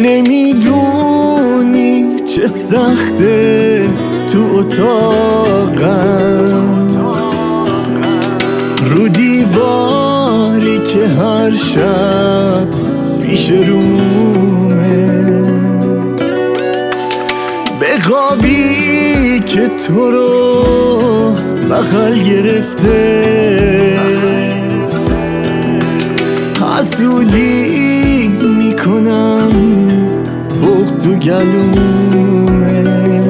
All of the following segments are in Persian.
نمیدونی چه سخته تو اتاقم، رو دیواری که هر شب پیش رومه، به خوابی که تو رو بغل گرفته، حسودی میکنم بغض تو گلومه.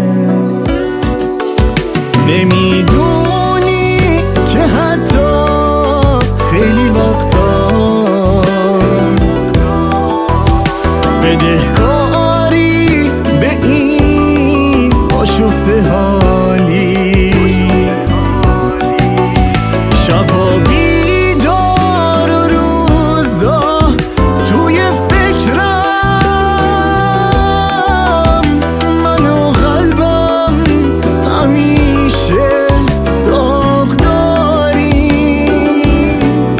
نمیدونی که حتی خیلی وقتا بدهکاری به این آشفته حالی، شبا بیدار و روزا توی فکرم، من و قلبم همیشه داغ داریم،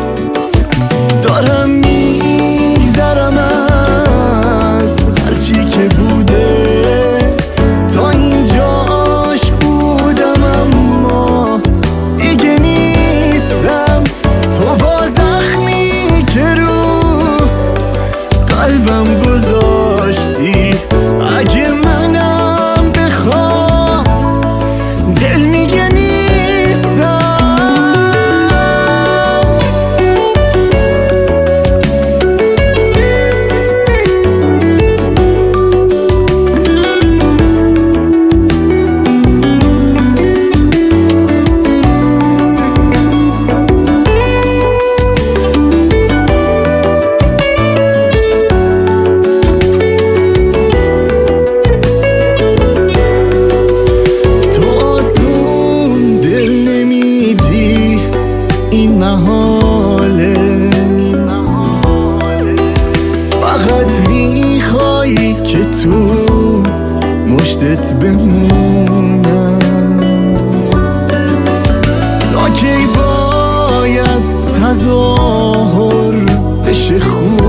دارم میگذرم از هرچی که بوده، تا اینجاش بودم اما دیگه نیستم. تو با زخمی که رو قلبم گذاشتی، اگه منم بخوام دل میگه نیستم. این محاله، فقط میخوایی که تو مشتت بمونم. تا کی باید تظاهر بشه خوب